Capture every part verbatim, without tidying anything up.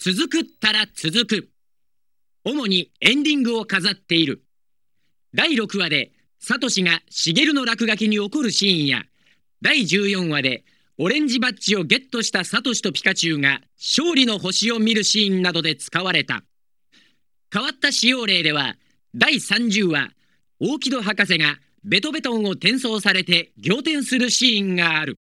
続くったら続く。主にエンディングを飾っている。だいろくわでサトシがシゲルの落書きに怒るシーンや、だいじゅうよんわでオレンジバッジをゲットしたサトシとピカチュウが勝利の星を見るシーンなどで使われた。変わった使用例では、だいさんじゅうわ、オーキド博士がベトベトンを転送されて仰天するシーンがある。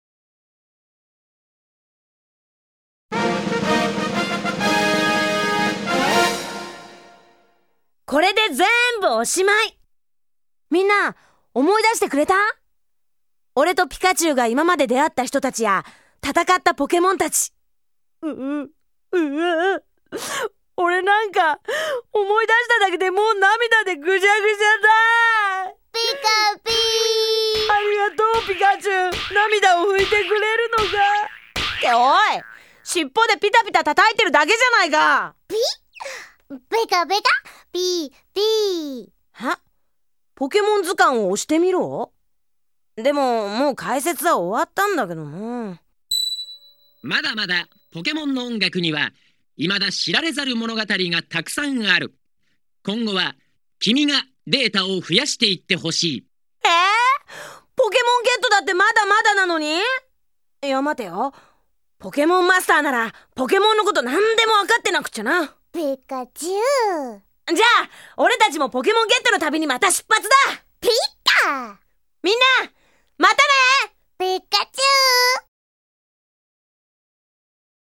これで全部おしまい。みんな思い出してくれた？俺とピカチュウが今まで出会った人たちや戦ったポケモンたち。うううう俺なんか思い出しただけでもう涙でぐしゃぐしゃだ。 ピカピー。 ありがとうピカチュウ、涙を拭いてくれるのか。っておい、尻尾でピタピタ叩いてるだけじゃないか。 ピペカペカピーピー。 は？ポケモン図鑑を押してみろ。でももう解説は終わったんだけどな。 まだまだポケモンの音楽には未だ知られざる物語がたくさんある。今後は君がデータを増やしていってほしい。 えー、ポケモンゲットだってまだまだなのに。いや待てよ、ポケモンマスターならポケモンのこと何でも分かってなくちゃな。 ピカチュウ。 じゃあ俺たちもポケモンゲットの旅にまた出発だ。 ピカ。 みんなまたね。 ピカチュウ。